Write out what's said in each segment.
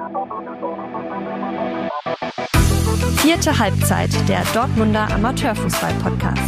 Vierte Halbzeit, der Dortmunder Amateurfußball-Podcast.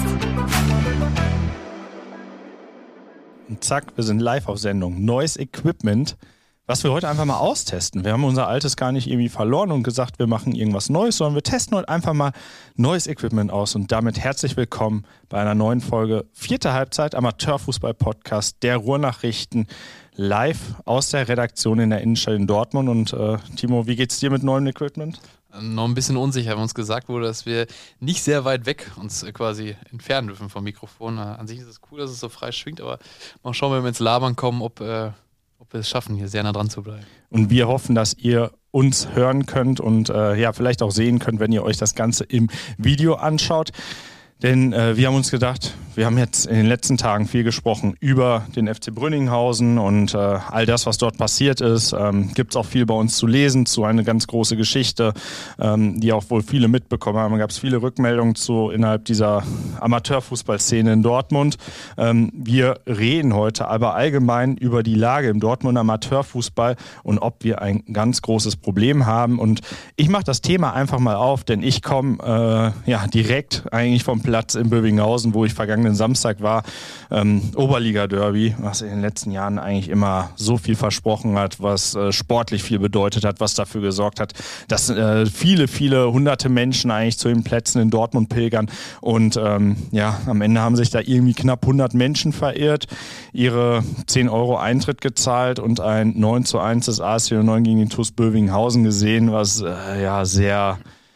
Und zack, wir sind live auf Sendung. Neues Equipment, was wir heute einfach mal austesten. Wir haben unser altes gar nicht irgendwie verloren und gesagt, wir machen irgendwas Neues, sondern wir testen heute einfach mal neues Equipment aus. Und damit herzlich willkommen bei einer neuen Folge Vierte Halbzeit Amateurfußball-Podcast der Ruhrnachrichten live aus der Redaktion in der Innenstadt in Dortmund. Und Timo, wie geht's dir mit neuem Equipment? Noch ein bisschen unsicher, weil uns gesagt wurde, dass wir nicht sehr weit weg uns quasi entfernen dürfen vom Mikrofon. An sich ist es cool, dass es so frei schwingt, aber mal schauen, wenn wir ins Labern kommen, ob wir es schaffen, hier sehr nah dran zu bleiben. Und wir hoffen, dass ihr uns hören könnt und vielleicht auch sehen könnt, wenn ihr euch das Ganze im Video anschaut. Denn wir haben uns gedacht, wir haben jetzt in den letzten Tagen viel gesprochen über den FC Brünninghausen und all das, was dort passiert ist. Gibt es auch viel bei uns zu lesen, zu eine ganz große Geschichte, die auch wohl viele mitbekommen haben. Da gab es viele Rückmeldungen zu innerhalb dieser Amateurfußballszene in Dortmund. Wir reden heute aber allgemein über die Lage im Dortmunder Amateurfußball und ob wir ein ganz großes Problem haben. Und ich mache das Thema einfach mal auf, denn ich komme direkt eigentlich vom Platz in Bövinghausen, wo ich vergangenen Samstag war, Oberliga-Derby, was in den letzten Jahren eigentlich immer so viel versprochen hat, was sportlich viel bedeutet hat, was dafür gesorgt hat, dass viele hunderte Menschen eigentlich zu den Plätzen in Dortmund pilgern und am Ende haben sich da irgendwie knapp 100 Menschen verirrt, ihre 10 Euro Eintritt gezahlt und ein 9:1 des AS 09 gegen den TuS Bövinghausen gesehen, was sehr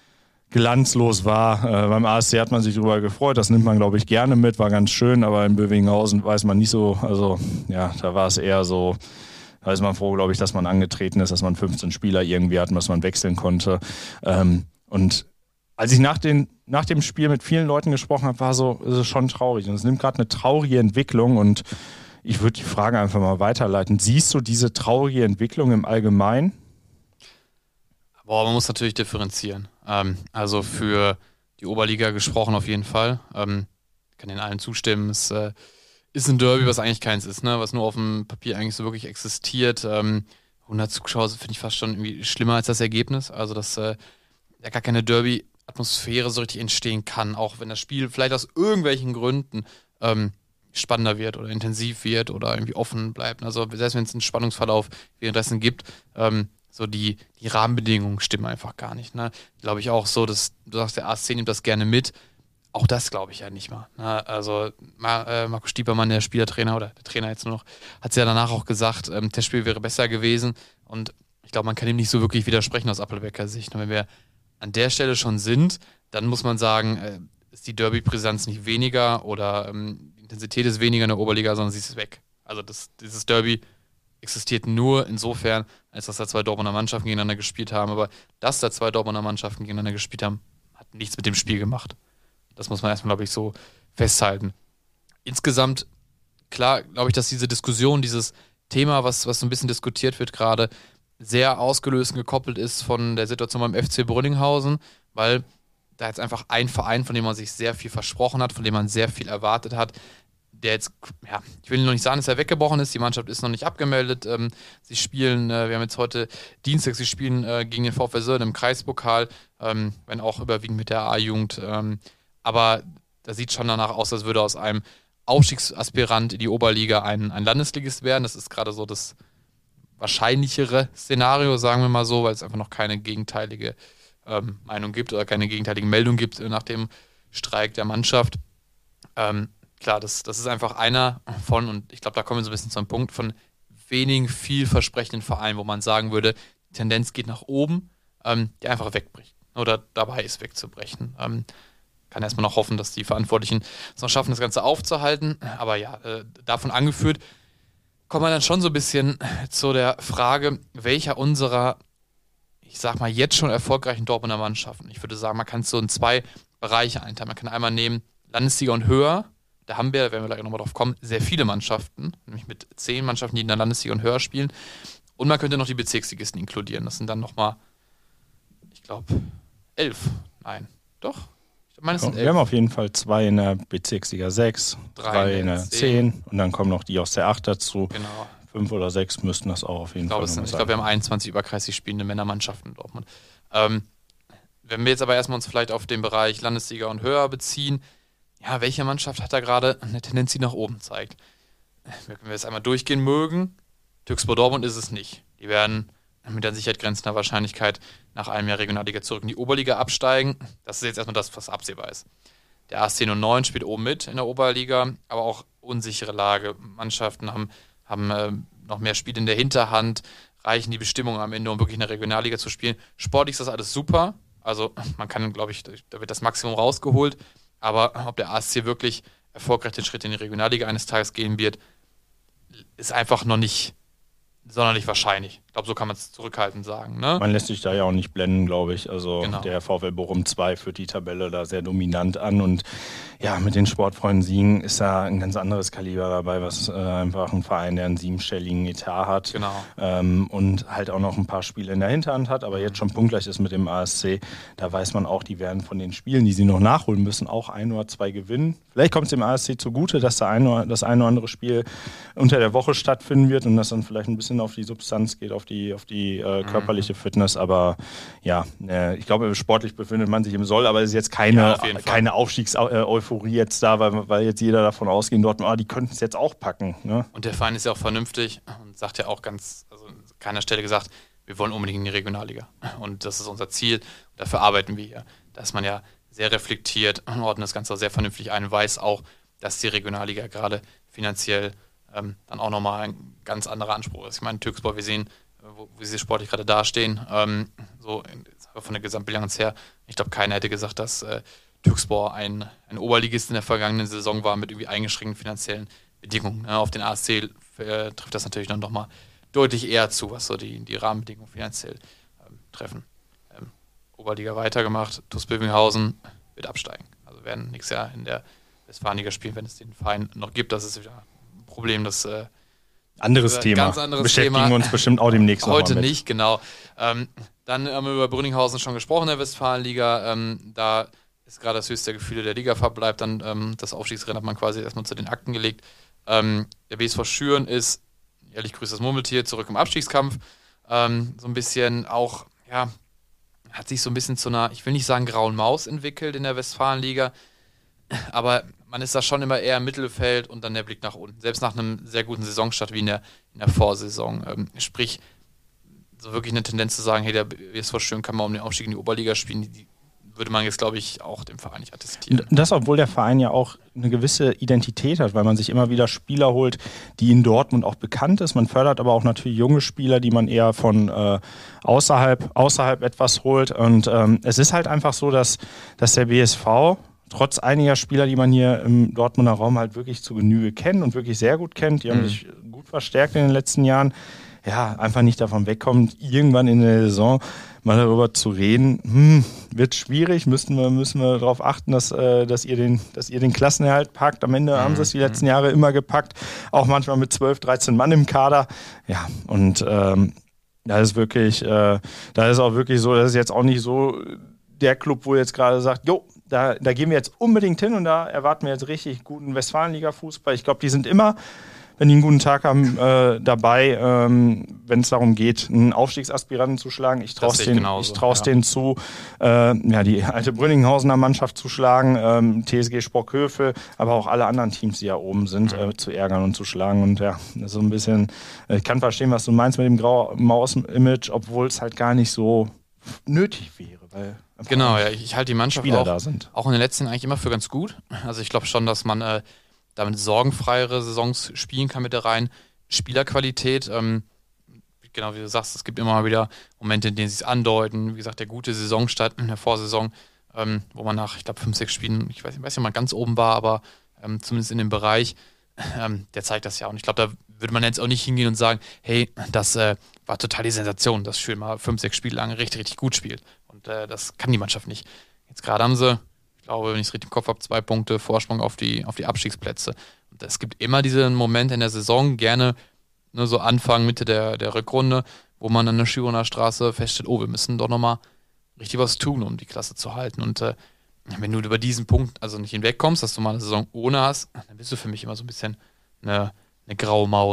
glanzlos war. Beim ASC hat man sich darüber gefreut, das nimmt man, glaube ich, gerne mit, war ganz schön, aber in Bövinghausen weiß man nicht so, da war es eher so, da ist man froh, glaube ich, dass man angetreten ist, dass man 15 Spieler irgendwie hatten, dass man wechseln konnte. Und als ich nach dem Spiel mit vielen Leuten gesprochen habe, ist es schon traurig. Und es nimmt gerade eine traurige Entwicklung und ich würde die Frage einfach mal weiterleiten. Siehst du diese traurige Entwicklung im Allgemeinen? Man muss natürlich differenzieren. Also für die Oberliga gesprochen auf jeden Fall. Kann den allen zustimmen. Es ist ein Derby, was eigentlich keins ist, ne? Was nur auf dem Papier eigentlich so wirklich existiert. 100 Zuschauer finde ich fast schon irgendwie schlimmer als das Ergebnis. Also dass gar keine Derby-Atmosphäre so richtig entstehen kann, auch wenn das Spiel vielleicht aus irgendwelchen Gründen spannender wird oder intensiv wird oder irgendwie offen bleibt. Also selbst wenn es einen Spannungsverlauf währenddessen gibt, so die Rahmenbedingungen stimmen einfach gar nicht. Ne? Glaube ich auch so, dass du sagst, der ASC nimmt das gerne mit. Auch das glaube ich ja nicht mal. Ne? Also Marco Stiepermann, der Spielertrainer oder der Trainer jetzt nur noch, hat es ja danach auch gesagt, das Spiel wäre besser gewesen. Und ich glaube, man kann ihm nicht so wirklich widersprechen aus Appelbecker Sicht. Und wenn wir an der Stelle schon sind, dann muss man sagen, ist die Derby-Präsenz nicht weniger oder die Intensität ist weniger in der Oberliga, sondern sie ist weg. Also dieses Derby existiert nur insofern, als dass da zwei Dortmunder Mannschaften gegeneinander gespielt haben. Aber dass da zwei Dortmunder Mannschaften gegeneinander gespielt haben, hat nichts mit dem Spiel gemacht. Das muss man erstmal, glaube ich, so festhalten. Insgesamt, klar, glaube ich, dass diese Diskussion, dieses Thema, was so ein bisschen diskutiert wird gerade, sehr ausgelöst und gekoppelt ist von der Situation beim FC Brünninghausen, weil da jetzt einfach ein Verein, von dem man sich sehr viel versprochen hat, von dem man sehr viel erwartet hat, der jetzt, ich will noch nicht sagen, dass er weggebrochen ist, die Mannschaft ist noch nicht abgemeldet, sie spielen, wir haben jetzt heute Dienstag, sie spielen gegen den VfL Sölln im Kreispokal, wenn auch überwiegend mit der A-Jugend, aber da sieht schon danach aus, als würde aus einem Aufstiegsaspirant in die Oberliga ein Landesligist werden, das ist gerade so das wahrscheinlichere Szenario, sagen wir mal so, weil es einfach noch keine gegenteilige Meinung gibt oder keine gegenteilige Meldung gibt nach dem Streik der Mannschaft. Klar, das ist einfach einer von, und ich glaube, da kommen wir so ein bisschen zum Punkt, von wenigen vielversprechenden Vereinen, wo man sagen würde, die Tendenz geht nach oben, der einfach wegbricht oder dabei ist wegzubrechen. Kann erstmal noch hoffen, dass die Verantwortlichen es noch schaffen, das Ganze aufzuhalten, aber davon angeführt, kommt man dann schon so ein bisschen zu der Frage, welcher unserer, ich sag mal, jetzt schon erfolgreichen Dortmunder Mannschaften, ich würde sagen, man kann es so in 2 Bereiche einteilen. Man kann einmal nehmen Landesliga und höher. Da haben wir, da werden wir gleich nochmal drauf kommen, sehr viele Mannschaften, nämlich mit 10 Mannschaften, die in der Landesliga und höher spielen. Und man könnte noch die Bezirksligisten inkludieren. Das sind dann nochmal, ich glaube, 11. Nein, doch. Ich meine, es sind 11. Wir haben auf jeden Fall 2 in der Bezirksliga 6, 3 in der 10 und dann kommen noch die aus der 8 dazu. Genau. 5 oder 6 müssten das auch auf jeden Fall sein. Ich glaube, wir haben 21 überkreislich spielende Männermannschaften in Dortmund. Wenn wir jetzt aber erstmal uns vielleicht auf den Bereich Landesliga und höher beziehen, ja, welche Mannschaft hat da gerade eine Tendenz, die nach oben zeigt? Wenn wir jetzt einmal durchgehen mögen, Türkspor Dortmund ist es nicht. Die werden mit an Sicherheit grenzender Wahrscheinlichkeit nach einem Jahr Regionalliga zurück in die Oberliga absteigen. Das ist jetzt erstmal das, was absehbar ist. Der ASC 09 spielt oben mit in der Oberliga, aber auch unsichere Lage. Mannschaften haben noch mehr Spiele in der Hinterhand, reichen die Bestimmungen am Ende, um wirklich in der Regionalliga zu spielen. Sportlich ist das alles super. Also man kann, glaube ich, da wird das Maximum rausgeholt. Aber ob der ASC wirklich erfolgreich den Schritt in die Regionalliga eines Tages gehen wird, ist einfach noch nicht sonderlich wahrscheinlich. Ich glaube, so kann man es zurückhaltend sagen. Ne? Man lässt sich da ja auch nicht blenden, glaube ich. Also Genau. Der VfL Bochum 2 führt die Tabelle da sehr dominant an und ja, mit den Sportfreunden Siegen ist da ein ganz anderes Kaliber dabei, was einfach ein Verein, der einen 7-stelligen Etat hat. Genau. Und halt auch noch ein paar Spiele in der Hinterhand hat, aber jetzt schon punktgleich ist mit dem ASC. Da weiß man auch, die werden von den Spielen, die sie noch nachholen müssen, auch 1 oder 2 gewinnen. Vielleicht kommt es dem ASC zugute, dass das eine oder andere Spiel unter der Woche stattfinden wird und das dann vielleicht ein bisschen auf die Substanz geht, auf die körperliche Fitness. Aber ja, ich glaube, sportlich befindet man sich im Soll, aber es ist jetzt keine Aufstiegseuphorie jetzt da, weil jetzt jeder davon ausgehen dort, die könnten es jetzt auch packen. Ne? Und der Verein ist ja auch vernünftig und sagt ja auch an keiner Stelle gesagt, wir wollen unbedingt in die Regionalliga. Und das ist unser Ziel. Und dafür arbeiten wir hier. Da ist man ja sehr reflektiert und ordnet das Ganze auch sehr vernünftig ein, weiß auch, dass die Regionalliga gerade finanziell dann auch nochmal ein ganz anderer Anspruch ist. Ich meine, Türkspor, wir sehen, wie sie sportlich gerade dastehen, von der Gesamtbilanz her. Ich glaube, keiner hätte gesagt, dass Türkspor ein Oberligist in der vergangenen Saison war mit irgendwie eingeschränkten finanziellen Bedingungen. Auf den ASC trifft das natürlich dann nochmal deutlich eher zu, was so die Rahmenbedingungen finanziell treffen. Oberliga weitergemacht, TuS Bövinghausen wird absteigen. Also werden nächstes Jahr in der Westfalenliga spielen, wenn es den Verein noch gibt. Das ist wieder ein Problem, das anderes Thema. Ganz anderes Beschäftigen Thema. uns bestimmt auch demnächst Heute noch mal mit. nicht, genau. Dann haben wir über Brünninghausen schon gesprochen, in der Westfalenliga. Da ist gerade das höchste Gefühl der Liga-Verbleib. Dann das Aufstiegsrennen hat man quasi erstmal zu den Akten gelegt. Der BSV Schüren ist, ehrlich grüßt das Murmeltier, zurück im Abstiegskampf. So ein bisschen auch, ja, hat sich so ein bisschen zu einer, ich will nicht sagen grauen Maus entwickelt in der Westfalenliga, aber man ist da schon immer eher im Mittelfeld und dann der Blick nach unten. Selbst nach einem sehr guten Saisonstart wie in der Vorsaison. Sprich, so wirklich eine Tendenz zu sagen, hey, der BSV Schüren kann mal um den Aufstieg in die Oberliga spielen, die würde man jetzt, glaube ich, auch dem Verein nicht attestieren. Das, obwohl der Verein ja auch eine gewisse Identität hat, weil man sich immer wieder Spieler holt, die in Dortmund auch bekannt ist. Man fördert aber auch natürlich junge Spieler, die man eher von außerhalb etwas holt. Und es ist halt einfach so, dass der BSV trotz einiger Spieler, die man hier im Dortmunder Raum halt wirklich zu Genüge kennt und wirklich sehr gut kennt, die haben sich gut verstärkt in den letzten Jahren, ja, einfach nicht davon wegkommt, irgendwann in der Saison mal darüber zu reden, wird schwierig, müssen wir darauf achten, dass ihr den Klassenerhalt packt. Am Ende haben sie es die letzten Jahre immer gepackt, auch manchmal mit 12, 13 Mann im Kader. Ja, und da ist auch wirklich so, das ist jetzt auch nicht so der Club, wo jetzt gerade sagt, jo, da gehen wir jetzt unbedingt hin und da erwarten wir jetzt richtig guten Westfalenliga-Fußball. Ich glaube, die sind immer, wenn die einen guten Tag haben, dabei, wenn es darum geht, einen Aufstiegsaspiranten zu schlagen. Ich traue es denen zu, die alte Brünninghausener Mannschaft zu schlagen, TSG Sprockhövel, aber auch alle anderen Teams, die ja oben sind, zu ärgern und zu schlagen. Und ja, das ist so ein bisschen, ich kann verstehen, was du meinst mit dem Grau-Maus-Image, obwohl es halt gar nicht so nötig wäre, weil genau, ja, ich halte die Mannschaft auch in den letzten Jahren eigentlich immer für ganz gut. Also ich glaube schon, dass man damit sorgenfreiere Saisons spielen kann mit der reinen Spielerqualität. Genau wie du sagst, es gibt immer mal wieder Momente, in denen sie es andeuten. Wie gesagt, der gute Saisonstart in der Vorsaison, wo man nach, ich glaube, 5, 6 Spielen, ich weiß nicht, ob man ganz oben war, aber zumindest in dem Bereich, der zeigt das ja. Und ich glaube, da würde man jetzt auch nicht hingehen und sagen, hey, das war total die Sensation, dass Schüren mal 5, 6 Spiele lang richtig, richtig gut spielt. Und das kann die Mannschaft nicht. Jetzt gerade haben sie, ich glaube, wenn ich es richtig im Kopf habe, 2 Punkte Vorsprung auf die Abstiegsplätze. Und es gibt immer diese Momente in der Saison, gerne so Anfang, Mitte der Rückrunde, wo man an der Schürener Straße feststellt, wir müssen doch nochmal richtig was tun, um die Klasse zu halten. Und wenn du über diesen Punkt also nicht hinwegkommst, dass du mal eine Saison ohne hast, dann bist du für mich immer so ein bisschen eine graue Maus.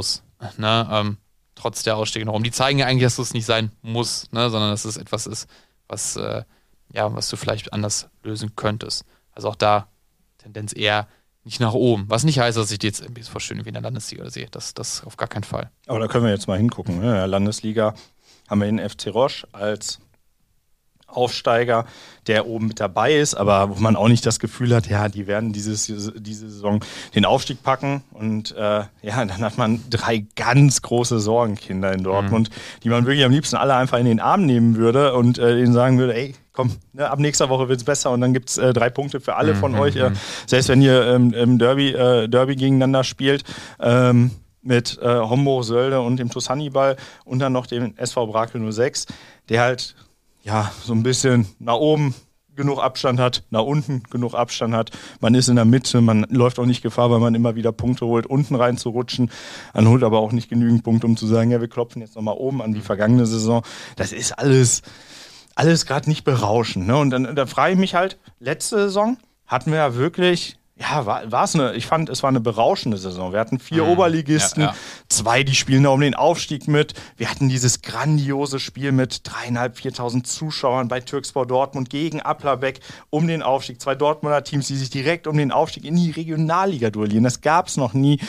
ne, trotz der Ausstiege noch um. Die zeigen ja eigentlich, dass es nicht sein muss, ne, sondern dass es etwas ist, was du vielleicht anders lösen könntest. Also auch da Tendenz eher nicht nach oben. Was nicht heißt, dass ich die jetzt im BSV schön wie in der Landesliga sehe. Das auf gar keinen Fall. Aber da können wir jetzt mal hingucken. Ne? In der Landesliga haben wir den FC Roche als Aufsteiger, der oben mit dabei ist, aber wo man auch nicht das Gefühl hat, ja, die werden diese Saison den Aufstieg packen. Und dann hat man 3 ganz große Sorgenkinder in Dortmund, die man wirklich am liebsten alle einfach in den Arm nehmen würde und denen sagen würde, ey, komm, ne, ab nächster Woche wird es besser und dann gibt es 3 Punkte für alle von euch. Selbst wenn ihr im Derby gegeneinander spielt, mit Homburg, Sölde und dem TuS Hannibal und dann noch dem SV Brakel 06, der halt so ein bisschen nach oben genug Abstand hat, nach unten genug Abstand hat. Man ist in der Mitte, man läuft auch nicht Gefahr, weil man immer wieder Punkte holt, unten rein zu rutschen. Man holt aber auch nicht genügend Punkte, um zu sagen, ja, wir klopfen jetzt nochmal oben an die vergangene Saison. Das ist alles gerade nicht berauschend. Ne? Und dann frage ich mich halt, letzte Saison hatten wir ja wirklich... ich fand, es war eine berauschende Saison. Wir hatten 4 Oberligisten, 2, die spielen da um den Aufstieg mit. Wir hatten dieses grandiose Spiel mit 3.500, 4.000 Zuschauern bei Türkspor Dortmund gegen Applerbeck um den Aufstieg. 2 Dortmunder Teams, die sich direkt um den Aufstieg in die Regionalliga duellieren. Das gab es noch nie.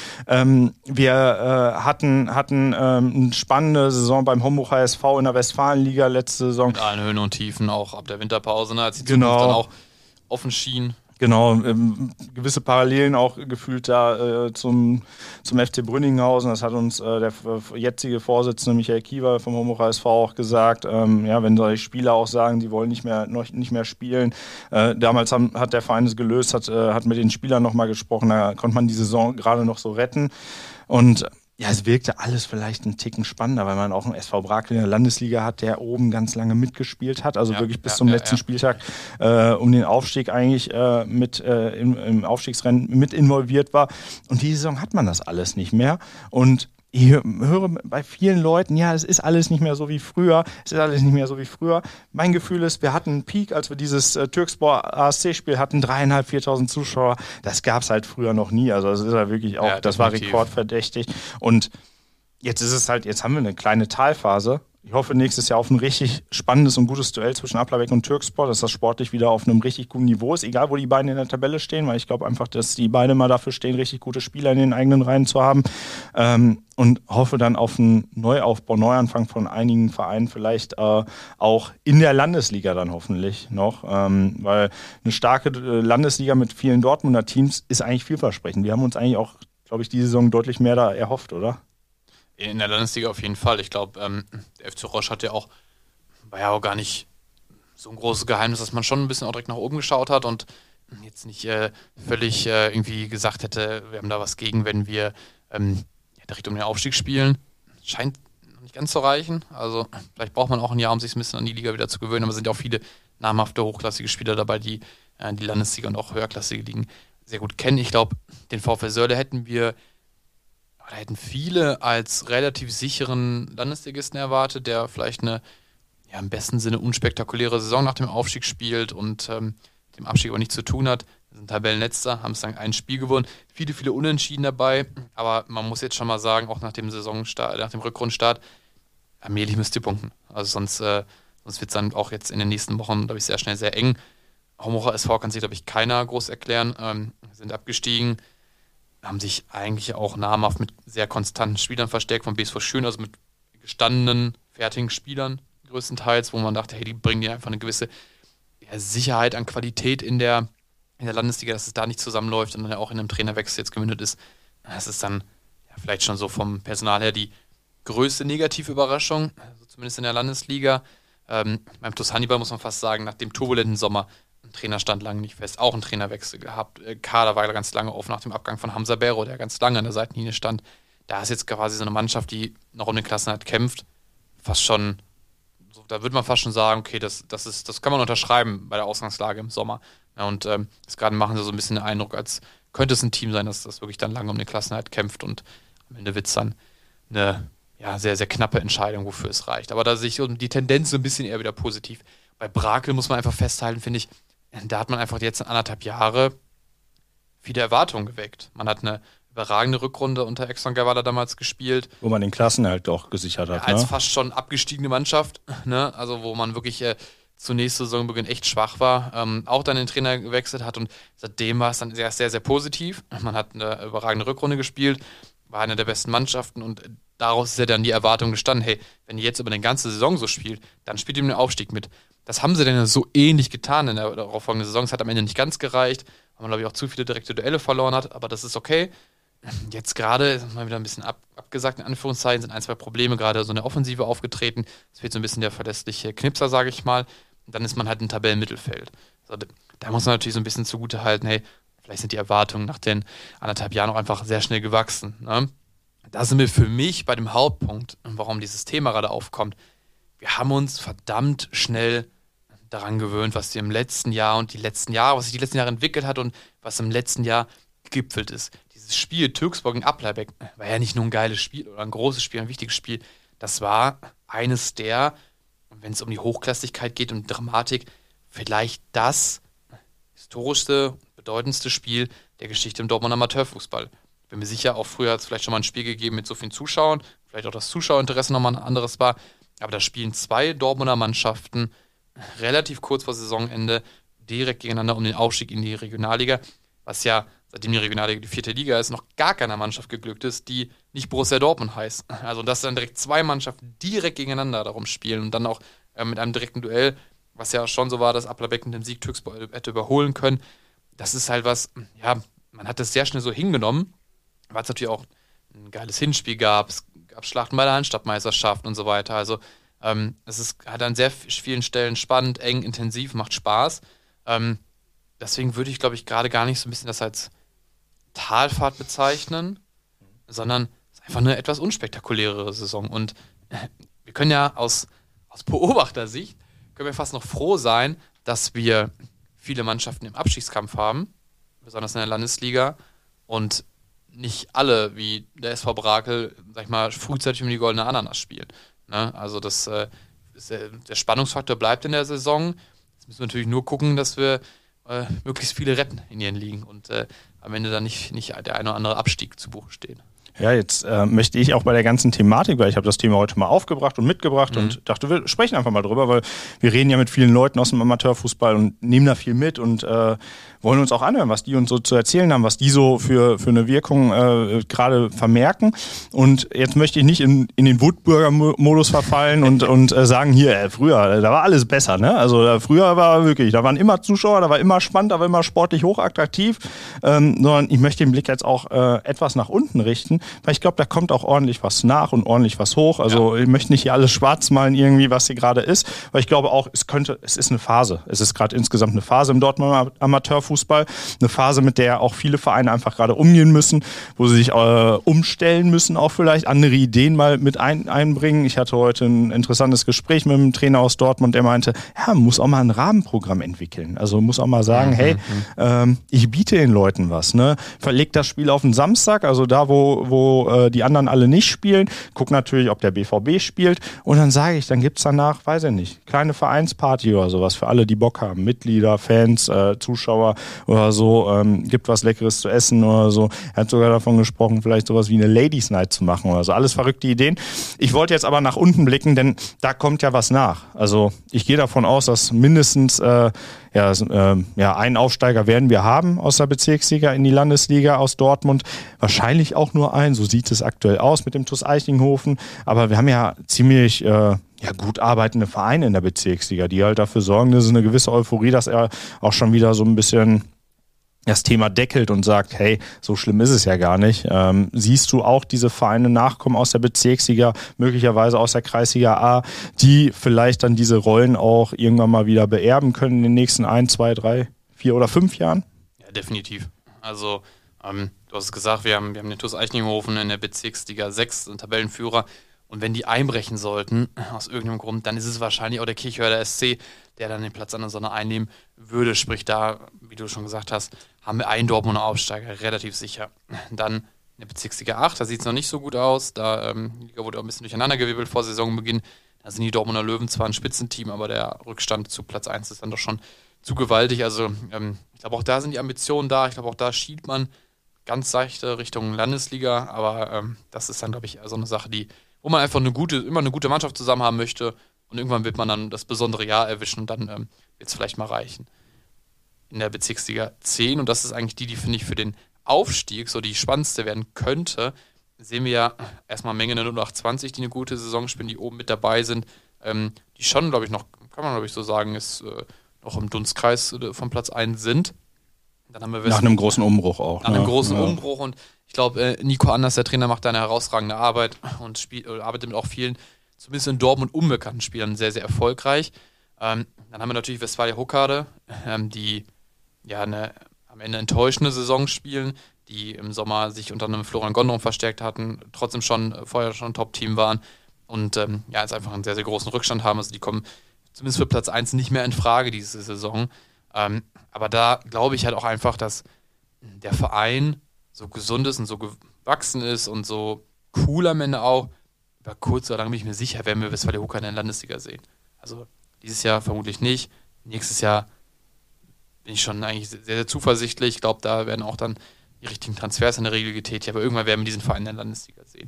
Wir hatten eine spannende Saison beim Homburg HSV in der Westfalenliga letzte Saison. Mit allen Höhen und Tiefen, auch ab der Winterpause, als die Zukunft dann auch offen schien. Genau, gewisse Parallelen auch gefühlt da zum FC Brünninghausen. Das hat uns der jetzige Vorsitzende Michael Kiewer vom Homburg HSV auch gesagt. Wenn solche Spieler auch sagen, die wollen nicht mehr spielen. Damals hat der Verein es gelöst, hat mit den Spielern nochmal gesprochen. Da konnte man die Saison gerade noch so retten. Und es wirkte alles vielleicht einen Ticken spannender, weil man auch einen SV Brakel in der Landesliga hat, der oben ganz lange mitgespielt hat, also wirklich bis zum letzten Spieltag um den Aufstieg eigentlich im Aufstiegsrennen mit involviert war. Und diese Saison hat man das alles nicht mehr. Und ich höre bei vielen Leuten, es ist alles nicht mehr so wie früher. Mein Gefühl ist, wir hatten einen Peak, als wir dieses Türkspor ASC-Spiel hatten, 3.500, 4.000 Zuschauer. Das gab es halt früher noch nie. Also das ist ja wirklich auch, das war rekordverdächtig. Und jetzt haben wir eine kleine Talphase. Ich hoffe nächstes Jahr auf ein richtig spannendes und gutes Duell zwischen Applerbeck und Türkspor, dass das sportlich wieder auf einem richtig guten Niveau ist, egal wo die beiden in der Tabelle stehen, weil ich glaube einfach, dass die beide mal dafür stehen, richtig gute Spieler in den eigenen Reihen zu haben, und hoffe dann auf einen Neuaufbau, Neuanfang von einigen Vereinen, vielleicht auch in der Landesliga dann hoffentlich noch, weil eine starke Landesliga mit vielen Dortmunder Teams ist eigentlich vielversprechend. Wir haben uns eigentlich auch, glaube ich, diese Saison deutlich mehr da erhofft, oder? In der Landesliga auf jeden Fall. Ich glaube, der FC Roche war ja auch gar nicht so ein großes Geheimnis, dass man schon ein bisschen auch direkt nach oben geschaut hat und jetzt nicht völlig irgendwie gesagt hätte, wir haben da was gegen, wenn wir direkt um den Aufstieg spielen. Scheint noch nicht ganz zu reichen. Also vielleicht braucht man auch ein Jahr, um sich ein bisschen an die Liga wieder zu gewöhnen, aber es sind ja auch viele namhafte, hochklassige Spieler dabei, die die Landesliga und auch höherklassige Ligen sehr gut kennen. Ich glaube, den VfL Sörle hätten viele als relativ sicheren Landesligisten erwartet, der vielleicht eine im besten Sinne unspektakuläre Saison nach dem Aufstieg spielt und mit dem Abstieg auch nichts zu tun hat. Wir sind Tabellenletzter, haben es dann ein Spiel gewonnen. Viele Unentschieden dabei, aber man muss jetzt schon mal sagen, auch nach dem Saisonstart, nach dem Rückrundenstart, allmählich müsst ihr punkten. Also sonst wird es dann auch jetzt in den nächsten Wochen, glaube ich, sehr schnell sehr eng. Homburger SV kann sich, glaube ich, keiner groß erklären, sind abgestiegen, haben sich eigentlich auch namhaft mit sehr konstanten Spielern verstärkt, vom BSV Schön, also mit gestandenen, fertigen Spielern größtenteils, wo man dachte, hey, die bringen dir einfach eine gewisse Sicherheit an Qualität in der Landesliga, dass es da nicht zusammenläuft und dann ja auch in einem Trainerwechsel jetzt gemündet ist. Das ist dann vielleicht schon so vom Personal her die größte negative Überraschung, also zumindest in der Landesliga. Beim TuS Hannibal muss man fast sagen, nach dem turbulenten Sommer, ein Trainer stand lange nicht fest, auch einen Trainerwechsel gehabt. Kader war ganz lange auf nach dem Abgang von Hamza Berro, der ganz lange an der Seitenlinie stand. Da ist jetzt quasi so eine Mannschaft, die noch um den Klassenerhalt kämpft, fast schon, da würde man fast schon sagen, okay, das kann man unterschreiben bei der Ausgangslage im Sommer. Ja, und das gerade machen sie so ein bisschen den Eindruck, als könnte es ein Team sein, das wirklich dann lange um den Klassenerhalt kämpft und am Ende wird es dann eine sehr, sehr knappe Entscheidung, wofür es reicht. Aber da sehe ich die Tendenz so ein bisschen eher wieder positiv. Bei Brakel muss man einfach festhalten, finde ich, da hat man einfach jetzt in 1,5 Jahre viele Erwartungen geweckt. Man hat eine überragende Rückrunde unter Exxon Gavala damals gespielt. Wo man den Klassenerhalt doch gesichert hat. Als fast schon abgestiegene Mannschaft, ne? Also wo man wirklich zunächst Saisonbeginn echt schwach war, auch dann den Trainer gewechselt hat und seitdem war es dann sehr, sehr, sehr positiv. Man hat eine überragende Rückrunde gespielt, war eine der besten Mannschaften und daraus ist ja dann die Erwartung gestanden, hey, wenn ihr jetzt über eine ganze Saison so spielt, dann spielt ihr den Aufstieg mit. Das haben sie dann so ähnlich getan in der darauffolgenden Saison. Es hat am Ende nicht ganz gereicht, weil man, glaube ich, auch zu viele direkte Duelle verloren hat, aber das ist okay. Jetzt gerade ist mal wieder ein bisschen abgesagt, in Anführungszeichen, sind 1, 2 Probleme gerade so in der Offensive aufgetreten. Es fehlt so ein bisschen der verlässliche Knipser, sage ich mal. Und dann ist man halt im Tabellenmittelfeld. So, da muss man natürlich so ein bisschen zugute halten, hey, vielleicht sind die Erwartungen nach den 1,5 Jahren auch einfach sehr schnell gewachsen. Ne? Da sind wir für mich bei dem Hauptpunkt, warum dieses Thema gerade aufkommt. Wir haben uns verdammt schnell daran gewöhnt, was wir im letzten Jahr und die letzten Jahre, was sich die letzten Jahre entwickelt hat und was im letzten Jahr gegipfelt ist. Dieses Spiel Türksburg gegen Applerbeck war ja nicht nur ein geiles Spiel oder ein großes Spiel, ein wichtiges Spiel. Das war eines der, wenn es um die Hochklassigkeit geht und Dramatik, vielleicht das historischste, bedeutendste Spiel der Geschichte im Dortmunder Amateurfußball. Ich bin mir sicher, auch früher hat es vielleicht schon mal ein Spiel gegeben mit so vielen Zuschauern, vielleicht auch das Zuschauerinteresse nochmal ein anderes war, aber da spielen 2 Dortmunder Mannschaften relativ kurz vor Saisonende direkt gegeneinander um den Aufstieg in die Regionalliga, was ja, seitdem die Regionalliga die 4. Liga ist, noch gar keiner Mannschaft geglückt ist, die nicht Borussia Dortmund heißt. Also, dass dann direkt 2 Mannschaften direkt gegeneinander darum spielen und dann auch mit einem direkten Duell, was ja schon so war, dass Applerbeck mit dem Sieg Türksburg hätte überholen können. Das ist halt was, ja, man hat das sehr schnell so hingenommen, weil es natürlich auch ein geiles Hinspiel gab, es gab Schlachten bei der Handstadtmeisterschaft und so weiter. Also, es ist halt an sehr vielen Stellen spannend, eng, intensiv, macht Spaß. Deswegen würde ich, glaube ich, gerade gar nicht so ein bisschen das als Talfahrt bezeichnen, sondern es ist einfach eine etwas unspektakulärere Saison. Und wir können ja aus Beobachtersicht, können wir fast noch froh sein, dass wir viele Mannschaften im Abstiegskampf haben, besonders in der Landesliga, und nicht alle, wie der SV Brakel, sag ich mal, frühzeitig um die goldene Ananas spielen. Ne? Also der Spannungsfaktor bleibt in der Saison. Jetzt müssen wir natürlich nur gucken, dass wir möglichst viele retten in ihren Ligen und am Ende dann nicht der eine oder andere Abstieg zu Buche stehen. Ja, jetzt möchte ich auch bei der ganzen Thematik, weil ich habe das Thema heute mal aufgebracht und mitgebracht und dachte, wir sprechen einfach mal drüber, weil wir reden ja mit vielen Leuten aus dem Amateurfußball und nehmen da viel mit und wollen uns auch anhören, was die uns so zu erzählen haben, was die so für eine Wirkung gerade vermerken. Und jetzt möchte ich nicht in den Wutbürger-Modus verfallen und sagen, hier, früher, da war alles besser, ne? Also früher war wirklich, da waren immer Zuschauer, da war immer spannend, da war immer sportlich hochattraktiv, sondern ich möchte den Blick jetzt auch etwas nach unten richten, weil ich glaube, da kommt auch ordentlich was nach und ordentlich was hoch. Also ich möchte nicht hier alles schwarz malen irgendwie, was hier gerade ist, weil ich glaube auch, es ist eine Phase. Es ist gerade insgesamt eine Phase im Dortmunder Amateurfußball, eine Phase, mit der auch viele Vereine einfach gerade umgehen müssen, wo sie sich umstellen müssen, auch vielleicht andere Ideen mal mit einbringen. Ich hatte heute ein interessantes Gespräch mit einem Trainer aus Dortmund, der meinte, ja, man muss auch mal ein Rahmenprogramm entwickeln. Also muss auch mal sagen, hey, ich biete den Leuten was, ne? Verleg das Spiel auf den Samstag, also da, wo die anderen alle nicht spielen, guck natürlich, ob der BVB spielt und dann sage ich, dann gibt's danach, weiß ich nicht, kleine Vereinsparty oder sowas für alle, die Bock haben, Mitglieder, Fans, Zuschauer oder so, gibt was Leckeres zu essen oder so. Er hat sogar davon gesprochen, vielleicht sowas wie eine Ladies Night zu machen oder so. Alles verrückte Ideen. Ich wollte jetzt aber nach unten blicken, denn da kommt ja was nach. Also ich gehe davon aus, dass mindestens einen Aufsteiger werden wir haben aus der Bezirksliga in die Landesliga aus Dortmund. Wahrscheinlich auch nur einen, so sieht es aktuell aus mit dem TuS Eichlinghofen. Aber wir haben ja ziemlich gut arbeitende Vereine in der Bezirksliga, die halt dafür sorgen, dass es eine gewisse Euphorie, dass er auch schon wieder so ein bisschen das Thema deckelt und sagt, hey, so schlimm ist es ja gar nicht. Siehst du auch diese Vereine nachkommen aus der Bezirksliga, möglicherweise aus der Kreisliga A, die vielleicht dann diese Rollen auch irgendwann mal wieder beerben können in den nächsten 1, 2, 3, 4 oder 5 Jahren? Ja, definitiv. Also, du hast es gesagt, wir haben den TuS Eichlinghofen in der Bezirksliga 6, einen Tabellenführer. Und wenn die einbrechen sollten, aus irgendeinem Grund, dann ist es wahrscheinlich auch der Kirchhörder SC, der dann den Platz an der Sonne einnehmen würde. Sprich, da, wie du schon gesagt hast, haben wir einen Dortmunder Aufsteiger, relativ sicher. Dann in der Bezirksliga 8, da sieht es noch nicht so gut aus. Da die Liga wurde auch ein bisschen durcheinandergewirbelt vor Saisonbeginn. Da sind die Dortmunder Löwen zwar ein Spitzenteam, aber der Rückstand zu Platz 1 ist dann doch schon zu gewaltig. Also ich glaube, auch da sind die Ambitionen da. Ich glaube, auch da schielt man ganz seichte Richtung Landesliga, aber das ist dann, glaube ich, so eine Sache, wo man einfach immer eine gute Mannschaft zusammen haben möchte und irgendwann wird man dann das besondere Jahr erwischen und dann wird es vielleicht mal reichen. In der Bezirksliga 10, und das ist eigentlich die finde ich für den Aufstieg so die spannendste werden könnte, sehen wir ja erstmal Menge 0820, die eine gute Saison spielen, die oben mit dabei sind, die schon, glaube ich, noch, kann man glaube ich so sagen, ist noch im Dunstkreis von Platz 1 sind. Dann haben wir nach einem großen Umbruch auch. Nach einem großen Umbruch, und ich glaube, Nico Anders, der Trainer, macht da eine herausragende Arbeit und arbeitet mit auch vielen, zumindest in Dortmund unbekannten Spielern, sehr, sehr erfolgreich. Dann haben wir natürlich Westfalia Huckade, die ja am Ende enttäuschende Saison spielen, die im Sommer sich unter einem Florian Gondrum verstärkt hatten, trotzdem vorher schon ein Top-Team waren und jetzt einfach einen sehr, sehr großen Rückstand haben. Also die kommen zumindest für Platz 1 nicht mehr in Frage diese Saison. Aber da glaube ich halt auch einfach, dass der Verein so gesund ist und so gewachsen ist und so cool am Ende auch. Über kurz oder lang bin ich mir sicher, werden wir Westfalia Huckade in der Landesliga sehen. Also dieses Jahr vermutlich nicht. Nächstes Jahr bin ich schon eigentlich sehr, sehr zuversichtlich. Ich glaube, da werden auch dann die richtigen Transfers in der Regel getätigt. Aber irgendwann werden wir diesen Verein in der Landesliga sehen.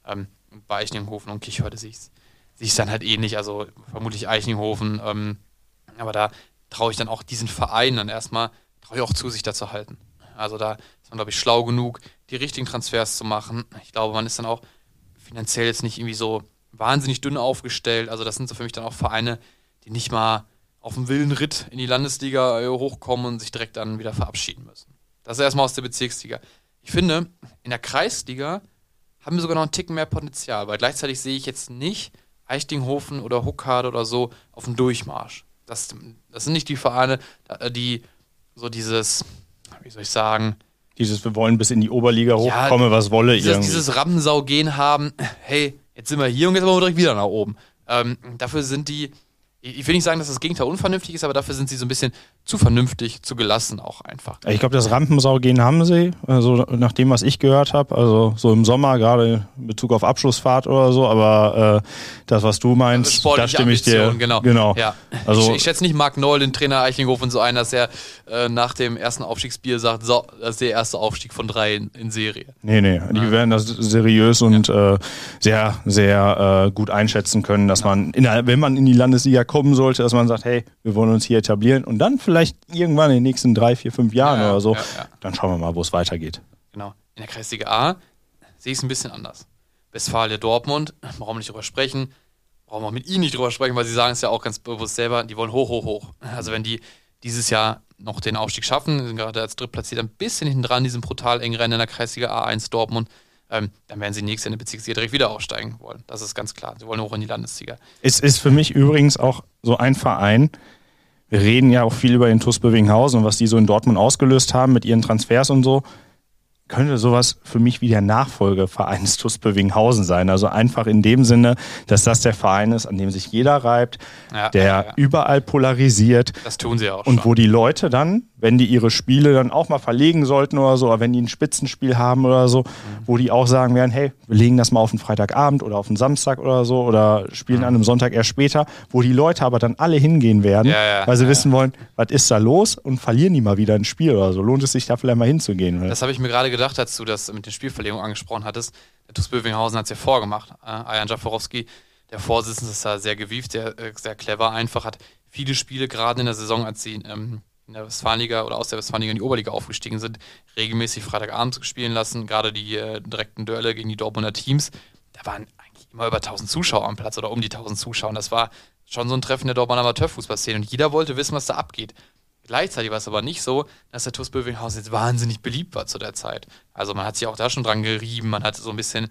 Bei Eichlinghofen und Kichhörde sehe ich es dann halt ähnlich. Also vermutlich Eichlinghofen. Aber da traue ich dann auch diesen Verein dann erstmal, auch zu, sich da zu halten. Also da ist man, glaube ich, schlau genug, die richtigen Transfers zu machen. Ich glaube, man ist dann auch finanziell jetzt nicht irgendwie so wahnsinnig dünn aufgestellt. Also das sind so für mich dann auch Vereine, die nicht mal auf dem wilden Ritt in die Landesliga hochkommen und sich direkt dann wieder verabschieden müssen. Das ist erstmal aus der Bezirksliga. Ich finde, in der Kreisliga haben wir sogar noch einen Ticken mehr Potenzial, weil gleichzeitig sehe ich jetzt nicht Eichlinghofen oder Huckade oder so auf dem Durchmarsch. Das sind nicht die Vereine, die so dieses, wie soll ich sagen, wir wollen bis in die Oberliga hochkommen, was wolle irgendwie. Dieses Rampensau-Gehen haben, hey, jetzt sind wir hier und jetzt wollen wir direkt wieder nach oben. Dafür sind die, ich will nicht sagen, dass das Gegenteil unvernünftig ist, aber dafür sind sie so ein bisschen zu vernünftig, zu gelassen auch einfach. Ich glaube, das Rampensau-Gehen haben sie, also nach dem, was ich gehört habe, also so im Sommer, gerade in Bezug auf Abschlussfahrt oder so, aber das, was du meinst, da stimme ich dir. Genau. Ja. Also, ich schätze nicht Marc Noll, den Trainer Eichlinghofen, so ein, dass er nach dem ersten Aufstiegsbier sagt, so, das ist der erste Aufstieg von 3 in Serie. Nee, die werden das seriös und sehr, sehr gut einschätzen können, dass man, wenn man in die Landesliga kommen sollte, dass man sagt, hey, wir wollen uns hier etablieren und dann vielleicht irgendwann in den nächsten 3, 4, 5 Jahren oder so, dann schauen wir mal, wo es weitergeht. Genau. In der Kreisliga A sehe ich es ein bisschen anders. Westfalia Dortmund, warum nicht drüber sprechen? Brauchen wir mit ihnen nicht drüber sprechen, weil sie sagen es ja auch ganz bewusst selber, die wollen hoch. Also wenn die dieses Jahr noch den Aufstieg schaffen, sind gerade als Drittplatziert ein bisschen hinten dran, diesem brutal engen Rennen in der Kreisliga A1 Dortmund, dann werden sie nächstes Jahr in der Bezirksliga direkt wieder aufsteigen wollen. Das ist ganz klar. Sie wollen hoch in die Landesliga. Es ist für mich übrigens auch so ein Verein, wir reden ja auch viel über den TuS Bövinghausen und was die so in Dortmund ausgelöst haben mit ihren Transfers und so. Könnte sowas für mich wie der Nachfolgeverein des TuS Bövinghausen sein. Also einfach in dem Sinne, dass das der Verein ist, an dem sich jeder reibt, der überall polarisiert. Das tun sie auch und schon. Wo die Leute dann, wenn die ihre Spiele dann auch mal verlegen sollten oder so, oder wenn die ein Spitzenspiel haben oder so, wo die auch sagen werden, hey, wir legen das mal auf einen Freitagabend oder auf einen Samstag oder so oder spielen an einem Sonntag erst später, wo die Leute aber dann alle hingehen werden, weil sie wissen wollen, was ist da los und verlieren die mal wieder ein Spiel oder so. Lohnt es sich da vielleicht mal hinzugehen? Das habe ich mir gerade gedacht, als du das mit den Spielverlegungen angesprochen hattest. Der TuS Bövinghausen hat es ja vorgemacht. Ajan Jaforowski, der Vorsitzende, ist da sehr gewieft, sehr clever einfach, hat viele Spiele gerade in der Saison, als sie in der Westfalenliga oder aus der Westfalenliga in die Oberliga aufgestiegen sind, regelmäßig Freitagabends spielen lassen. Gerade die direkten Duelle gegen die Dortmunder Teams, da waren eigentlich immer über 1000 Zuschauer am Platz oder um die 1000 Zuschauer. Und das war schon so ein Treffen der Dortmunder Amateurfußballszene. Und jeder wollte wissen, was da abgeht. Gleichzeitig war es aber nicht so, dass der TuS Bövinghausen jetzt wahnsinnig beliebt war zu der Zeit. Also man hat sich auch da schon dran gerieben, man hat so ein bisschen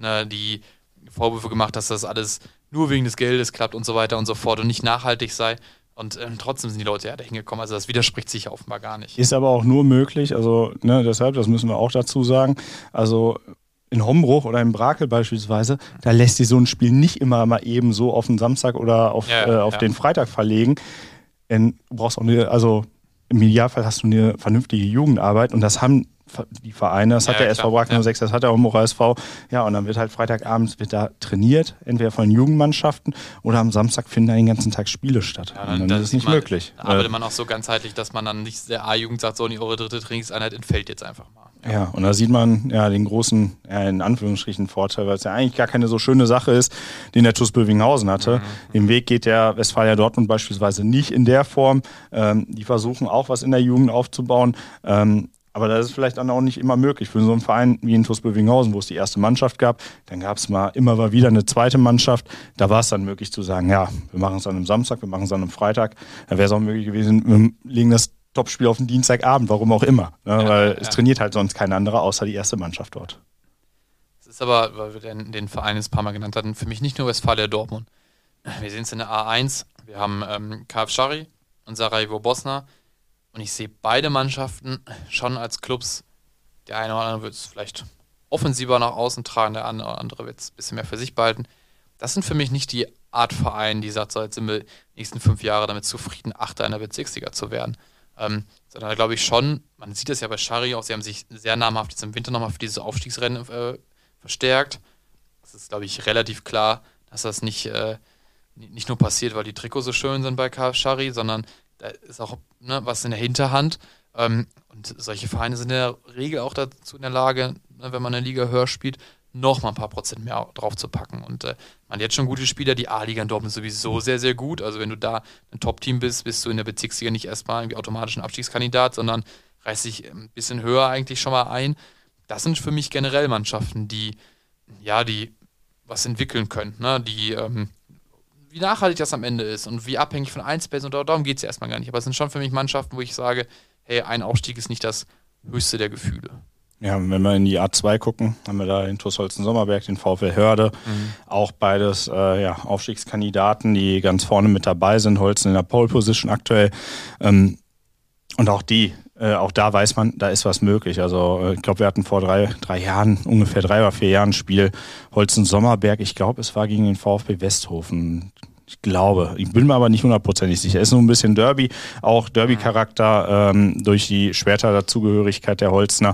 die Vorwürfe gemacht, dass das alles nur wegen des Geldes klappt und so weiter und so fort und nicht nachhaltig sei. Und trotzdem sind die Leute ja da hingekommen. Also das widerspricht sich ja offenbar gar nicht. Ist aber auch nur möglich, also deshalb, das müssen wir auch dazu sagen, also in Hombruch oder in Brakel beispielsweise, da lässt sich so ein Spiel nicht immer mal eben so auf den Samstag oder auf den Freitag verlegen. Denn du brauchst auch im Idealfall hast du eine vernünftige Jugendarbeit und das haben die Vereine, das hat der SV Brack 06, das hat der Homburger SV. Ja, und dann wird halt Freitagabends wird da trainiert, entweder von Jugendmannschaften oder am Samstag finden da den ganzen Tag Spiele statt. Ja, und dann ist es nicht möglich. Da arbeitet man auch so ganzheitlich, dass man dann nicht der A-Jugend sagt, so, eure dritte Trainingseinheit entfällt jetzt einfach mal. Ja, und da sieht man ja den großen, in Anführungsstrichen, Vorteil, weil es ja eigentlich gar keine so schöne Sache ist, den der TuS Bövinghausen hatte. Den Weg geht der Westfalia Dortmund beispielsweise nicht in der Form. Die versuchen auch was in der Jugend aufzubauen. Aber das ist vielleicht dann auch nicht immer möglich für so einen Verein wie in TuS Bövinghausen, wo es die erste Mannschaft gab. Dann gab es immer mal wieder eine zweite Mannschaft. Da war es dann möglich zu sagen, ja, wir machen es dann am Samstag, wir machen es dann am Freitag. Da wäre es auch möglich gewesen, wir legen das Topspiel auf den Dienstagabend, warum auch immer. Ne? Weil es trainiert halt sonst kein anderer, außer die erste Mannschaft dort. Es ist aber, weil wir den Verein jetzt ein paar Mal genannt hatten, für mich nicht nur Westfalia Dortmund. Wir sehen es in der A1, wir haben KF Schari und Sarajevo Bosna und ich sehe beide Mannschaften schon als Clubs. Der eine oder andere wird es vielleicht offensiver nach außen tragen, der andere wird es ein bisschen mehr für sich behalten. Das sind für mich nicht die Art Verein, die sagt, so jetzt sind wir die nächsten 5 Jahre damit zufrieden, Achter in der Bezirksliga zu werden. Sondern da glaube ich schon, man sieht das ja bei Schari auch, sie haben sich sehr namhaft jetzt im Winter nochmal für dieses Aufstiegsrennen verstärkt. Es ist, glaube ich, relativ klar, dass das nicht nur passiert, weil die Trikots so schön sind bei KF Schari, sondern da ist auch was in der Hinterhand. Und solche Vereine sind in der Regel auch dazu in der Lage, wenn man eine Liga höher spielt, noch mal ein paar Prozent mehr drauf zu packen. Und man hat jetzt schon gute Spieler, die A-Liga in Dortmund ist sowieso sehr, sehr gut. Also wenn du da ein Top-Team bist, bist du in der Bezirksliga nicht erstmal irgendwie automatisch ein Abstiegskandidat, sondern reißt dich ein bisschen höher eigentlich schon mal ein. Das sind für mich generell Mannschaften, die was entwickeln können, ne? Die wie nachhaltig das am Ende ist und wie abhängig von Einzelpersonen, und darum geht es ja erstmal gar nicht. Aber es sind schon für mich Mannschaften, wo ich sage, hey, ein Aufstieg ist nicht das höchste der Gefühle. Ja, wenn wir in die A2 gucken, haben wir da den TuS Holsten-Sommerberg, den VfL Hörde, auch beides Aufstiegskandidaten, die ganz vorne mit dabei sind, Holsten in der Pole Position aktuell. Und auch da weiß man, da ist was möglich. Also ich glaube, wir hatten vor drei Jahren, ungefähr 3 oder 4 Jahren ein Spiel Holsten-Sommerberg. Ich glaube, es war gegen den VfB Westhofen. Ich bin mir aber nicht 100% sicher. Ist nur ein bisschen Derby, auch Derby-Charakter durch die Schwerter Dazugehörigkeit der Holzner.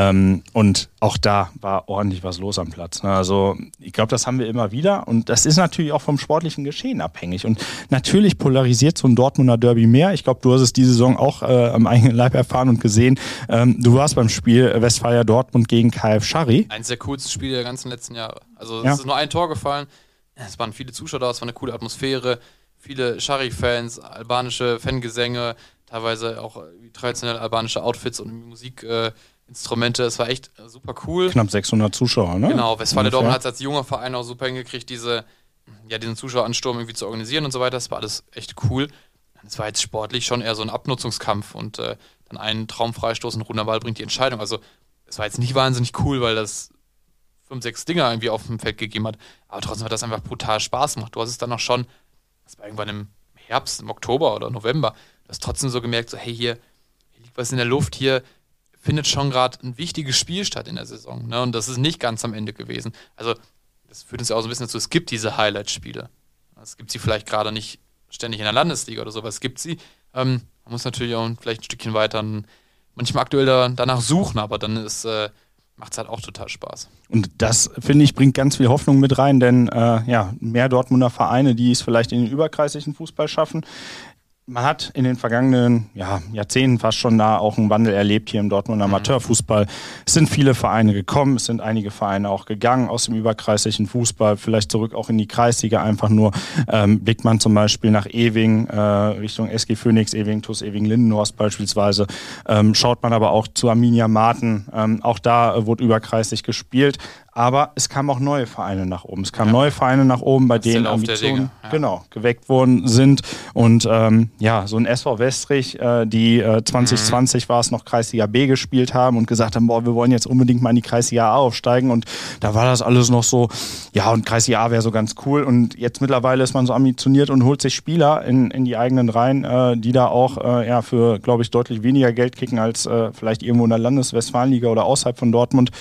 Und auch da war ordentlich was los am Platz. Ne? Also ich glaube, das haben wir immer wieder. Und das ist natürlich auch vom sportlichen Geschehen abhängig. Und natürlich polarisiert so ein Dortmunder Derby mehr. Ich glaube, du hast es diese Saison auch am eigenen Leib erfahren und gesehen. Du warst beim Spiel Westfalia Dortmund gegen KF Schari. Eines der coolsten Spiele der ganzen letzten Jahre. Also es ist nur ein Tor gefallen. Es waren viele Zuschauer da, es war eine coole Atmosphäre, viele Schari-Fans, albanische Fangesänge, teilweise auch traditionelle albanische Outfits und Musikinstrumente. Es war echt super cool. Knapp 600 Zuschauer, ne? Genau, Westfalia Dortmund hat es als junger Verein auch super hingekriegt, diesen Zuschaueransturm irgendwie zu organisieren und so weiter. Das war alles echt cool. Es war jetzt sportlich schon eher so ein Abnutzungskampf und dann einen Traumfreistoß und runder Ball bringt die Entscheidung. Also es war jetzt nicht wahnsinnig cool, weil das 5, 6 Dinger irgendwie auf dem Feld gegeben hat. Aber trotzdem hat das einfach brutal Spaß gemacht. Du hast es dann auch schon, das war irgendwann im Herbst, im Oktober oder November, du hast trotzdem so gemerkt, so hey, hier liegt was in der Luft, hier findet schon gerade ein wichtiges Spiel statt in der Saison. Ne? Und das ist nicht ganz am Ende gewesen. Also das führt uns ja auch so ein bisschen dazu, es gibt diese Highlight-Spiele. Es gibt sie vielleicht gerade nicht ständig in der Landesliga oder so, aber es gibt sie. Man muss natürlich auch vielleicht ein Stückchen weiter manchmal aktuell danach suchen, aber dann macht es halt auch total Spaß. Und das, finde ich, bringt ganz viel Hoffnung mit rein, denn mehr Dortmunder Vereine, die es vielleicht in den überkreislichen Fußball schaffen. Man hat in den vergangenen Jahrzehnten fast schon da auch einen Wandel erlebt hier im Dortmunder Amateurfußball. Es sind viele Vereine gekommen, es sind einige Vereine auch gegangen aus dem überkreislichen Fußball, vielleicht zurück auch in die Kreisliga einfach nur. Blickt man zum Beispiel nach Ewing, Richtung SG Phoenix, Ewing, TuS Ewing Lindenhorst beispielsweise. Schaut man aber auch zu Arminia Marten, auch da wurde überkreislich gespielt. Aber es kamen auch neue Vereine nach oben. Es kamen neue Vereine nach oben, bei denen Ambitionen geweckt worden sind. Und so ein SV Westrich, die 2020 war es noch Kreisliga B gespielt haben und gesagt haben, wir wollen jetzt unbedingt mal in die Kreisliga A aufsteigen. Und da war das alles noch so, und Kreisliga A wäre so ganz cool. Und jetzt mittlerweile ist man so ambitioniert und holt sich Spieler in die eigenen Reihen, die da auch für, glaube ich, deutlich weniger Geld kicken als vielleicht irgendwo in der Landeswestfalenliga oder außerhalb von Dortmund,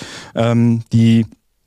die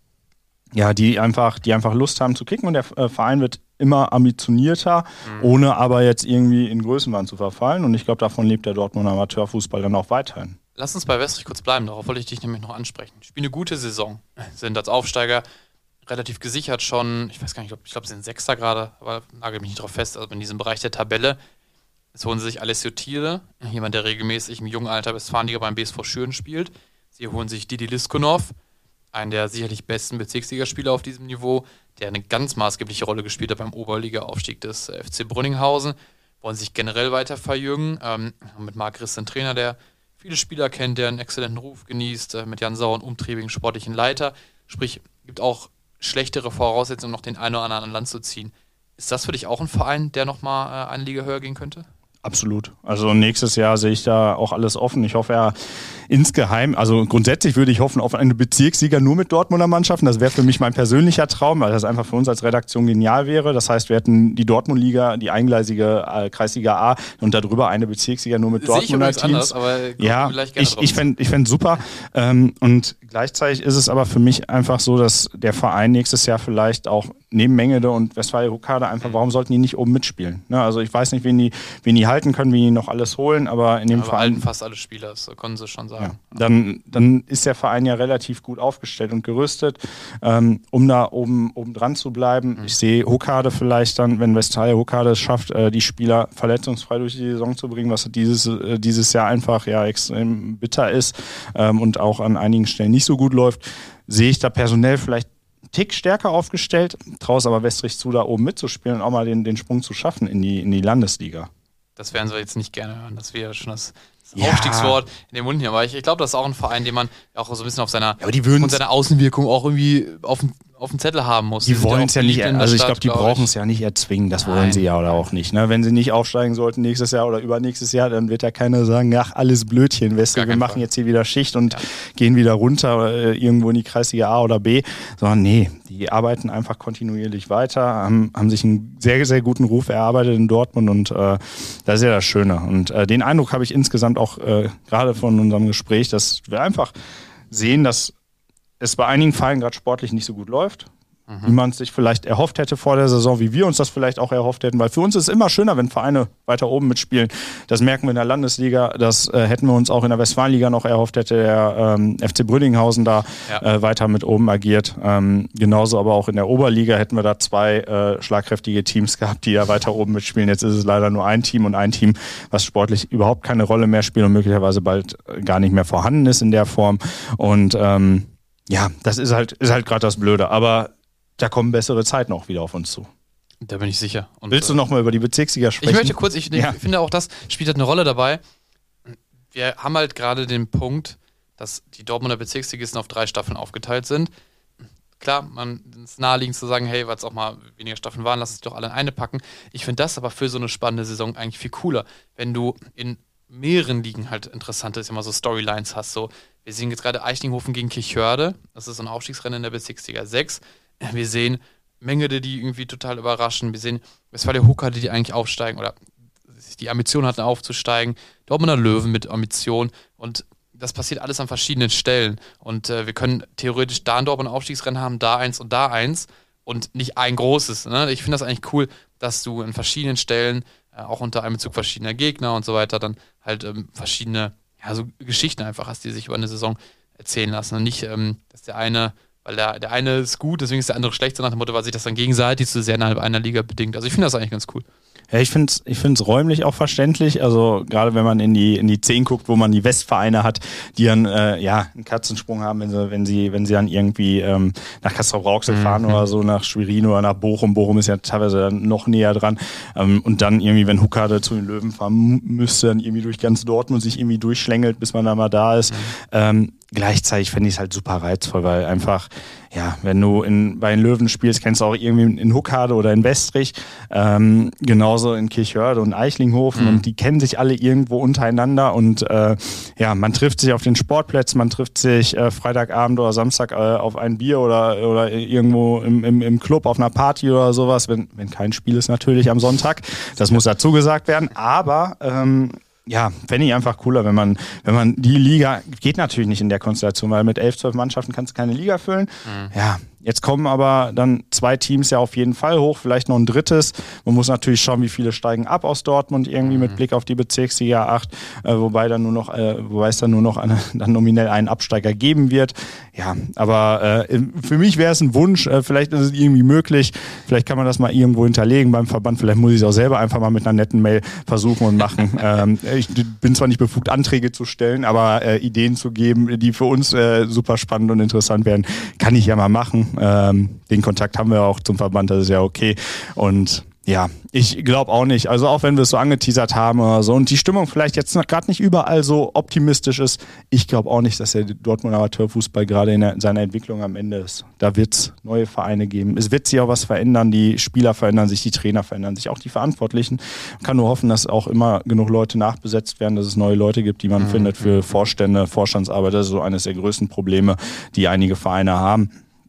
einfach Lust haben zu kicken, und der Verein wird immer ambitionierter, ohne aber jetzt irgendwie in Größenwahn zu verfallen, und ich glaube, davon lebt der Dortmunder Amateurfußball dann auch weiterhin. Lass uns bei Westrich kurz bleiben, darauf wollte ich dich nämlich noch ansprechen. Spielen eine gute Saison, sind als Aufsteiger relativ gesichert schon, ich weiß gar nicht, ich glaube, sie sind Sechster gerade, aber nagel mich nicht drauf fest, also in diesem Bereich der Tabelle. Jetzt holen sie sich Alessio Thiele, jemand, der regelmäßig im jungen Alter Westfalenliga beim BSV Schüren spielt. Sie holen sich Didi Liskonov, einen der sicherlich besten Bezirksligaspieler auf diesem Niveau, der eine ganz maßgebliche Rolle gespielt hat beim Oberliga-Aufstieg des FC Brünninghausen. Wollen sich generell weiter verjüngen, mit Marc Riss, ein Trainer, der viele Spieler kennt, der einen exzellenten Ruf genießt, mit Jan Sauer, einen umtriebigen sportlichen Leiter. Sprich, gibt auch schlechtere Voraussetzungen, noch den einen oder anderen an Land zu ziehen. Ist das für dich auch ein Verein, der nochmal eine Liga höher gehen könnte? Absolut. Also nächstes Jahr sehe ich da auch alles offen. Ich hoffe ja insgeheim, also grundsätzlich würde ich hoffen auf eine Bezirksliga nur mit Dortmunder Mannschaften. Das wäre für mich mein persönlicher Traum, weil das einfach für uns als Redaktion genial wäre. Das heißt, wir hätten die Dortmund-Liga, die eingleisige Kreisliga A und darüber eine Bezirksliga nur mit Dortmunder Teams. Anders, aber ja, ich fände super. Und gleichzeitig ist es aber für mich einfach so, dass der Verein nächstes Jahr vielleicht auch neben Mengede und Westfalia Huckade einfach, warum sollten die nicht oben mitspielen? Ne? Also ich weiß nicht, wen die halten können, wie die noch alles holen, aber in dem Verein... fast alle Spieler, das können sie schon sagen. Ja, dann ist der Verein ja relativ gut aufgestellt und gerüstet, um da oben dran zu bleiben. Ich sehe Huckade vielleicht dann, wenn Westfalia Huckade es schafft, die Spieler verletzungsfrei durch die Saison zu bringen, was dieses Jahr einfach ja extrem bitter ist und auch an einigen Stellen nicht so gut läuft, sehe ich da personell vielleicht einen Tick stärker aufgestellt, traue es aber Westrich zu, da oben mitzuspielen und auch mal den Sprung zu schaffen in die Landesliga. Das werden sie jetzt nicht gerne hören. Das wäre schon das Aufstiegswort in den Mund hier. Aber ich glaube, das ist auch ein Verein, den man auch so ein bisschen auf seiner Außenwirkung auch irgendwie auf dem Zettel haben muss. Die wollen es ja nicht, also ich glaube, die brauchen es ja nicht erzwingen, das wollen sie ja oder auch nicht. Ne? Wenn sie nicht aufsteigen sollten nächstes Jahr oder übernächstes Jahr, dann wird ja keiner sagen, ach, alles Blödchen, wir machen jetzt hier wieder Schicht und gehen wieder runter irgendwo in die Kreisliga A oder B, sondern nee, die arbeiten einfach kontinuierlich weiter, haben sich einen sehr, sehr guten Ruf erarbeitet in Dortmund und das ist ja das Schöne. Und den Eindruck habe ich insgesamt auch gerade von unserem Gespräch, dass wir einfach sehen, dass es bei einigen Vereinen gerade sportlich nicht so gut läuft, wie man es sich vielleicht erhofft hätte vor der Saison, wie wir uns das vielleicht auch erhofft hätten, weil für uns ist es immer schöner, wenn Vereine weiter oben mitspielen. Das merken wir in der Landesliga, das hätten wir uns auch in der Westfalenliga noch erhofft, hätte der FC Brünninghausen da weiter mit oben agiert. Genauso aber auch in der Oberliga hätten wir da zwei schlagkräftige Teams gehabt, die ja weiter oben mitspielen. Jetzt ist es leider nur ein Team und ein Team, was sportlich überhaupt keine Rolle mehr spielt und möglicherweise bald gar nicht mehr vorhanden ist in der Form. Und ja, das ist halt gerade das Blöde, aber da kommen bessere Zeiten auch wieder auf uns zu. Da bin ich sicher. Und willst du nochmal über die Bezirksliga sprechen? Ich möchte kurz, ich finde auch, das spielt halt eine Rolle dabei. Wir haben halt gerade den Punkt, dass die Dortmunder Bezirksligisten auf 3 Staffeln aufgeteilt sind. Klar, man ist naheliegend zu sagen, hey, weil es auch mal weniger Staffeln waren, lass uns doch alle in eine packen. Ich finde das aber für so eine spannende Saison eigentlich viel cooler, wenn du in mehreren Ligen halt interessant ist, immer so Storylines hast. So, wir sehen jetzt gerade Eichlinghofen gegen Kirchhörde, das ist so ein Aufstiegsrennen in der Bezirksliga 6. Wir sehen Mengede, die irgendwie total überraschen. Wir sehen Westfalia Huckade, die eigentlich aufsteigen oder die Ambition hatten aufzusteigen. Dortmunder Löwen mit Ambition. Und das passiert alles an verschiedenen Stellen. Und wir können theoretisch da ein Dortmunder Aufstiegsrennen haben, da eins und da eins. Und nicht ein großes. Ne? Ich finde das eigentlich cool, dass du an verschiedenen Stellen, auch unter Einbezug verschiedener Gegner und so weiter, dann halt verschiedene so Geschichten einfach hast, die sich über eine Saison erzählen lassen. Und nicht, dass der eine... Weil der eine ist gut, deswegen ist der andere schlecht, so nach dem Motto, weil sich das dann gegenseitig zu sehr innerhalb einer Liga bedingt. Also ich finde das eigentlich ganz cool. Ja, ich find's räumlich auch verständlich. Also gerade wenn man in die 10 guckt, wo man die Westvereine hat, die dann einen Katzensprung haben, wenn sie dann irgendwie nach Castrop-Rauxel fahren oder so, nach Schwerin oder nach Bochum. Bochum ist ja teilweise dann noch näher dran. Und dann irgendwie, wenn Huckade zu den Löwen fahren müsste, dann irgendwie durch ganz Dortmund sich irgendwie durchschlängelt, bis man da mal da ist. Gleichzeitig fände ich es halt super reizvoll, weil einfach, wenn du bei den Löwen spielst, kennst du auch irgendwie in Huckade oder in Westrich, genauso in Kirchhörde und Eichlinghofen und die kennen sich alle irgendwo untereinander und man trifft sich auf den Sportplätzen, man trifft sich Freitagabend oder Samstag auf ein Bier oder irgendwo im Club auf einer Party oder sowas, wenn kein Spiel ist natürlich am Sonntag, das muss dazu gesagt werden, aber Ja, fände ich einfach cooler, wenn man die Liga, geht natürlich nicht in der Konstellation, weil mit 11, 12 Mannschaften kannst du keine Liga füllen. Ja, jetzt kommen aber dann 2 Teams ja auf jeden Fall hoch, vielleicht noch ein drittes. Man muss natürlich schauen, wie viele steigen ab aus Dortmund irgendwie mit Blick auf die Bezirksliga 8, wobei es dann nur noch dann nominell einen Absteiger geben wird. Ja, aber für mich wäre es ein Wunsch, vielleicht ist es irgendwie möglich, vielleicht kann man das mal irgendwo hinterlegen beim Verband, vielleicht muss ich es auch selber einfach mal mit einer netten Mail versuchen und machen. Ich bin zwar nicht befugt, Anträge zu stellen, aber Ideen zu geben, die für uns super spannend und interessant werden, kann ich ja mal machen. Den Kontakt haben wir auch zum Verband, das ist ja okay. Und ja, ich glaube auch nicht. Also auch wenn wir es so angeteasert haben oder so und die Stimmung vielleicht jetzt noch gerade nicht überall so optimistisch ist, ich glaube auch nicht, dass der Dortmunder Amateurfußball gerade in seiner Entwicklung am Ende ist. Da wird es neue Vereine geben. Es wird sich auch was verändern. Die Spieler verändern sich, die Trainer verändern sich, auch die Verantwortlichen. Man kann nur hoffen, dass auch immer genug Leute nachbesetzt werden, dass es neue Leute gibt, die man findet für Vorstände, Vorstandsarbeit. Das ist so eines der größten Probleme, die einige Vereine haben.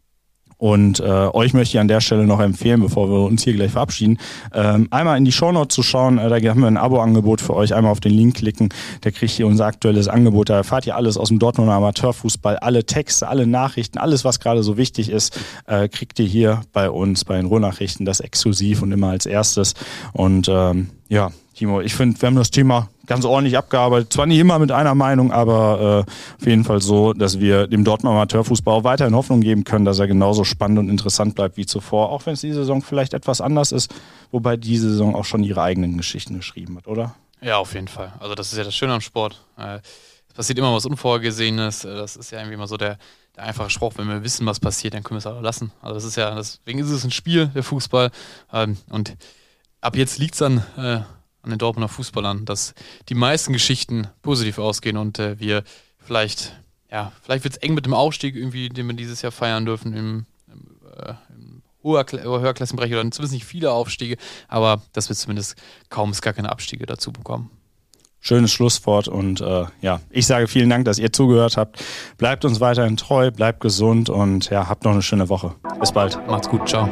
Und euch möchte ich an der Stelle noch empfehlen, bevor wir uns hier gleich verabschieden, einmal in die Shownotes zu schauen. Da haben wir ein Abo-Angebot für euch. Einmal auf den Link klicken, da kriegt ihr unser aktuelles Angebot. Da erfahrt ihr alles aus dem Dortmunder Amateurfußball, alle Texte, alle Nachrichten, alles, was gerade so wichtig ist, kriegt ihr hier bei uns, bei den Ruhrnachrichten, das exklusiv und immer als erstes. Und ja, Timo, ich finde, wir haben das Thema ganz ordentlich abgearbeitet. Zwar nicht immer mit einer Meinung, aber auf jeden Fall so, dass wir dem Dortmunder Amateurfußball auch weiterhin Hoffnung geben können, dass er genauso spannend und interessant bleibt wie zuvor, auch wenn es diese Saison vielleicht etwas anders ist, wobei diese Saison auch schon ihre eigenen Geschichten geschrieben hat, oder? Ja, auf jeden Fall. Also das ist ja das Schöne am Sport. Es passiert immer was Unvorhergesehenes. Das ist ja irgendwie immer so der einfache Spruch, wenn wir wissen, was passiert, dann können wir es auch lassen. Also das ist ja, deswegen ist es ein Spiel, der Fußball. Und ab jetzt liegt es an den Dortmunder Fußballern, dass die meisten Geschichten positiv ausgehen und wir vielleicht wird es eng mit dem Aufstieg irgendwie, den wir dieses Jahr feiern dürfen im Höherklassenbereich oder zumindest nicht viele Aufstiege, aber dass wir zumindest kaum gar keine Abstiege dazu bekommen. Schönes Schlusswort und ich sage vielen Dank, dass ihr zugehört habt. Bleibt uns weiterhin treu, bleibt gesund und habt noch eine schöne Woche. Bis bald. Macht's gut, ciao.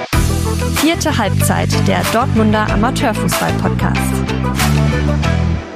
4. Halbzeit, der Dortmunder Amateurfußball-Podcast.